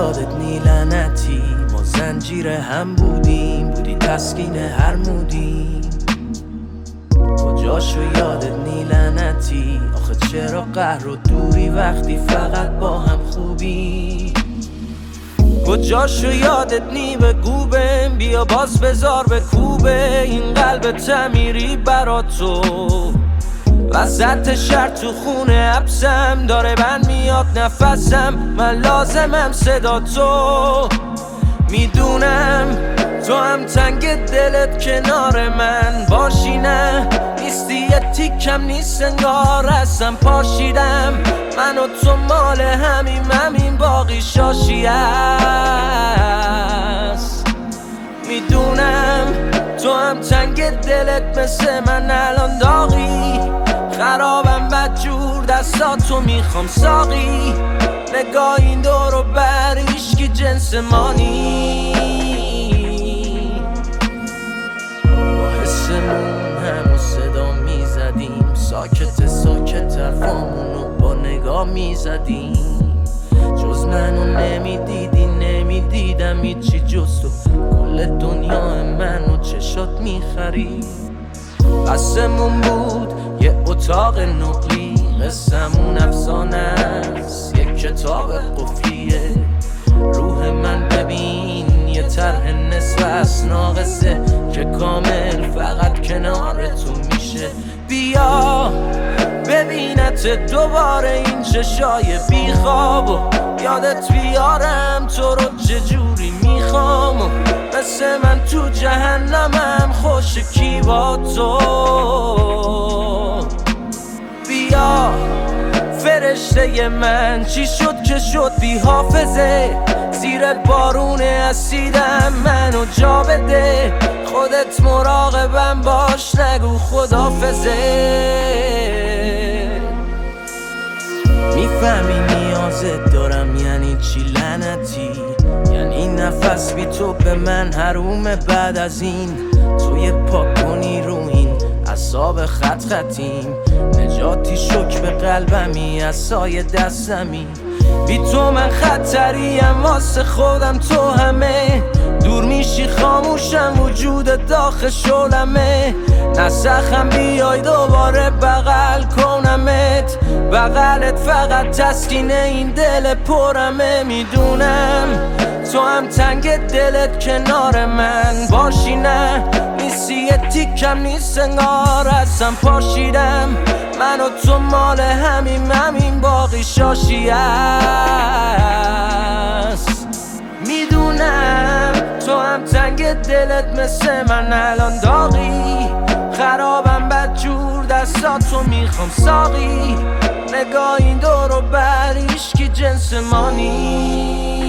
یادت نی لعنتی، ما زنجیر هم بودیم، بودی تسکین هر مودیم. کجاشو یادت نی لعنتی، آخه چرا قهر و دوری وقتی فقط با هم خوبی. کجاشو یادت نی بگو بهم، بیا باز بذار به کوبه این قلب تمیری برا تو. وسط شهر تو خونه حبسم، داره بند میاد نفسم، من لازمم صدا تو. میدونم تو هم تنگ دلت کنار من باشی، نه نیستی یه تیکم نیست انگار هستم پاشیدم. من و تو مال همین باقی شاشی است. میدونم تو هم تنگ دلت مثل من الان داغی، خرابم بدجور دستاتو میخوام ساقی. نگاه این دور و بر هیچکی جنس ما نی، با حسمون همو صدا میزدیم، ساکت حرفامونو با نگاه میزدیم. جز منو نمیدیدی نمیدیدم هیچی جز تو، کل دنیا منو چشات میخرید. قسمون بود یه اتاق نقلی، قسمون افسانه است یه کتاب قفلیه. روح من ببین یه طرح نصف از ناقصه که کامل فقط کنار تو میشه. بیا ببینت دوباره این چشای بیخواب و یادت بیارم تو رو چجوری میخوام. و مثل من تو جهنمم خوش کی با تو. بیا فرشته من چی شد که شد بی حافظه، زیر بارون اسیدم منو جا بده. خودت مراقبم باش نگو خدافظه. میفهمی نیازت دارم یعنی چی لعنتی، یعنی نفس بی تو به من حرومه. بعد از این توی پاک کنی رو این اعصاب خطیم، نجاتی شک به قلبمی از سایه دستمی. بی تو من خطریم واسه خودم، تو همه دور میشی خاموشم وجود داخل شلمه. نسخم بیای دوباره بغل کنمت، بغلت فقط تسکین این دل پرمه. میدونم تو هم تنگ دلت کنار من باشی، نه نیستی یه تیکم نیست انگار هستم پاشیدم. من و تو مال همین باقی شاشی است. میدونم تو هم تنگ دلت مثل من الان داغی، خرابم بدجور دستاتو میخوام ساقی. نگاه این دور و بر هیچکی جنس ما نی.